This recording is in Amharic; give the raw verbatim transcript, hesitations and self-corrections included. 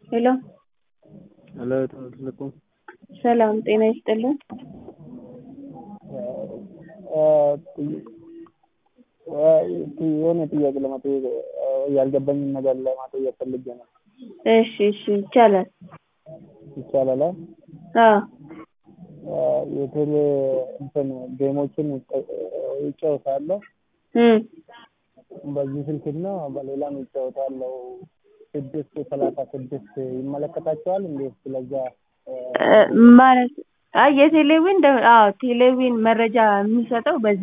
ሄሎ ሄሎ ተመስልኩም ሰላም ጤና ይስጥልን። የሆነ ጥያቄ ለመጠየቅ ያልገባኝን ነገር ለመጠየቅ ፈልጌ ነው። እሺ እሺ ይቻላል። ይቻላል? አዎ የቴሌ እንትን ጌሞችን ይጫወታለሁ። እም በዚህ ስልክና በሌላም ይጫወታለሁ። ስድስት ሰላሳ ስድስት ይመለከታቸዋል እንዴ? ስለዛ ማለት አይ የቴሌቪዥን አዎ ቴሌቪዥን መረጃ የሚሰጠው በዚህ